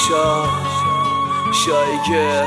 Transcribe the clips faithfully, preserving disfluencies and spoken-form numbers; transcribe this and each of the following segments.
شا شایگه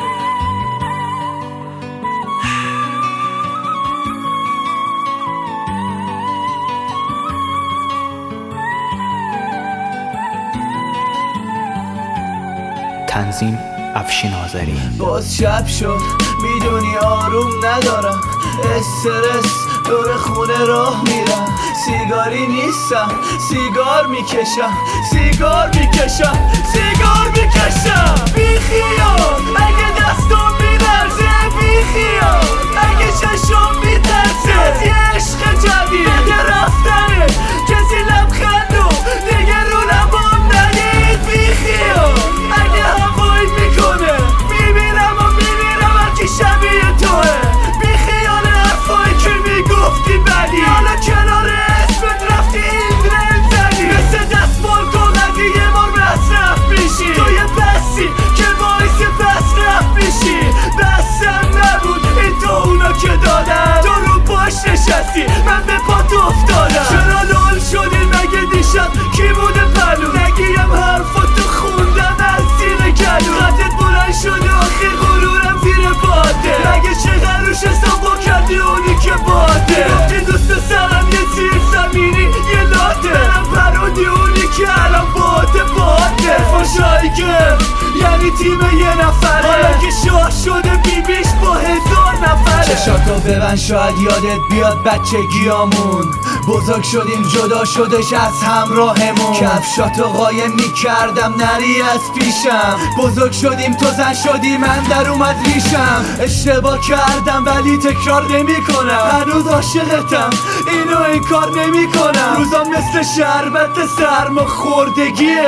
تنظیم افشین آذری. باز شب شد میدونی آروم ندارم، استرس دور خونه راه میرم، سیگاری نیستم سیگار میکشم سیگار میکشم سیگار میکشم بی خیال اگه دستم میلرزه، بی خیال اگه چشم میترسه از یه عشق جدید بده رفتنه، کسی لبخندو دیگه رو لبام ندید، بی خیال اگه هوایی میکنه میبینم و میبینم هرکی شبیه توه، بی خیال حرفایی که میگفتی بدی حالا کنار اسمت رفتی این رل زدی، مثل دستمال کاغذی یه بار مصرف میشی، تو یه بسی که باعث پسرف میشی، بسم نبود این تو اونا که دادن، تو رو باش نشستی من به پات افتادم، چرا لال شدی مگه دیشب کی بوده پلو، نگیم حرفاتو خوندم از زیر گلو، خطت بلند شده آخی غرورم زیر باده، مگه چقدر روش حساب کردی اونی که باده، گفتی دوست سرم یه زیر زمینی یه لاده، برم پرودی اونی که الان باده باده، فاشایی که یعنی تیم یه نفره، حالا که شاه شده بیبیش با هزار نفره، چشاتو ببند شاید یادت بیاد بچگیامون، بزرگ شدیم جدا شدش از همراهمون، کفشاتو قایم میکردم نری از پیشم، بزرگ شدیم تو زن شدی من در اومد ریشم، اشتباه کردم ولی تکرار نمی کنم، هنوز عاشقتم اینو انکار نمی کنم، روزا مثل شربت سرما خوردگیه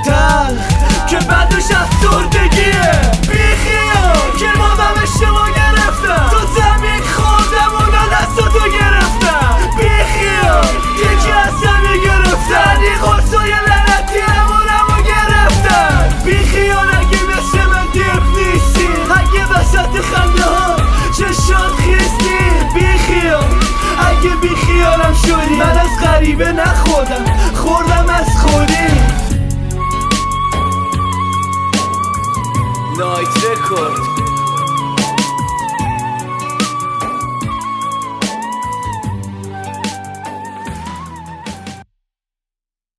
تلخ که بعدش افسردگیه، بیخیال که بابم اشتباه گرفتم، تو زمین خوردم اونا دستاتو گرفتم، بیخیال یکی از زمین گرفتن، این خورسای لعنتی همونمو گرفتن، بیخیال اگه مثل من دیپ نیستی، اگه وسط خنده ها چشات خیستی، بیخیال اگه بیخیالم شدی، من از غریبه نخوردم خوردم از خودی. نایت رکورد